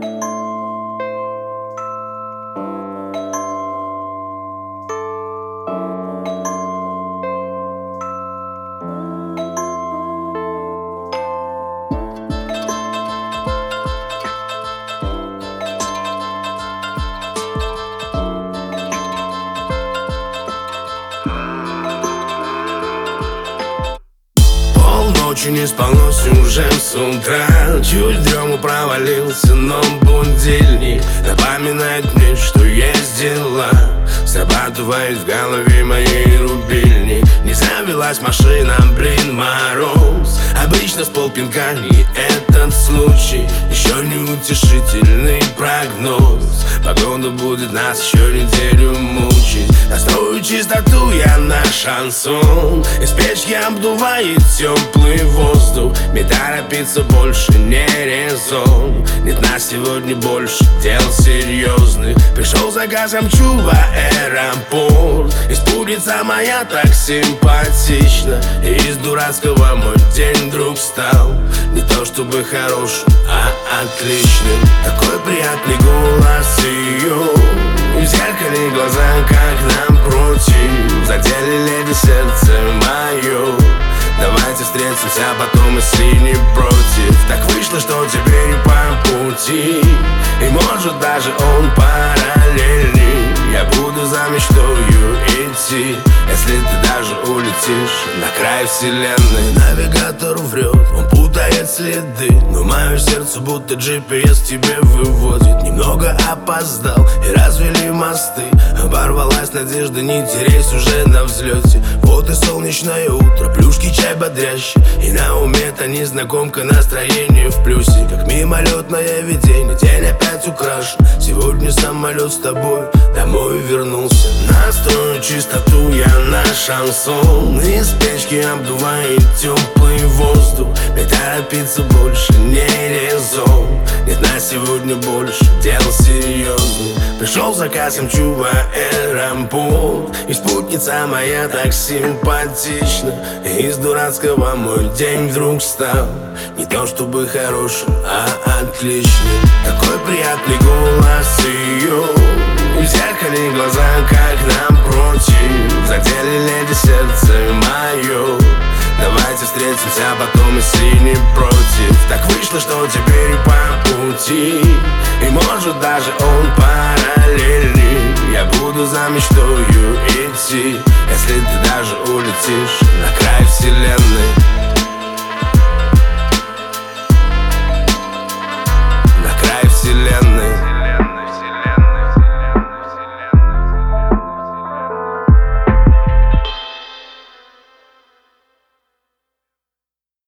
Ночью не спалось уже с утра. Чуть в дрему провалился, но будильник напоминает мне, что есть дела. Срабатывает в голове моей рубильник. Не завелась машина, блин, мороз. Обычно с полпинка не этот случай. Еще не утешительный прогноз. Погода будет нас еще неделю мучить. Настрою чистоту я на шансон. Из печки обдувает теплый воздух. Мне торопиться больше не резон. Нет, на сегодня больше дел серьезных. Пришел заказом, мчу в аэропорт. И спутница моя так симпатична. И из дурацкого мой день вдруг стал не то чтобы хорошим, а отличным. Такой приятный голос ее, и в зеркале глаза как напротив. Задели леди сердце мое. Давайте встретимся потом, если не против. Так вышло, что теперь по пути. И может даже он параллельный. Я буду за мечтою идти, если ты даже улетишь на край вселенной. Навигатор врет, он путает следы, но мое сердце будто GPS тебе выводит. Немного опоздал и развели мосты. Оборвалась надежда, не теряйся уже на взлете. Вот и солнечное утро, плюшки, чай бодрящий. И на уме та незнакомка, настроение в плюсе. Как мимолетное видение, день опять украшен. Сегодня самолет с тобой домой вернулся. Настрою чистоту я на шансон. Из печки обдувает теплый воздух. Мне торопиться больше не резон. Нет, на сегодня больше дел серьезных. Пришел заказ, мчу в аэропорт. И спутница моя так симпатична. И из дурацкого мой день вдруг стал не то чтобы хорошим, а отличным. Такой приятный голос ее, и в зеркале глаза как напротив. Задели леди сердце мое. Давайте встретимся потом, если не против. Так вышло, что теперь по пути. И может даже он параллельный. Я буду за мечтою идти, если ты даже улетишь на край вселенной.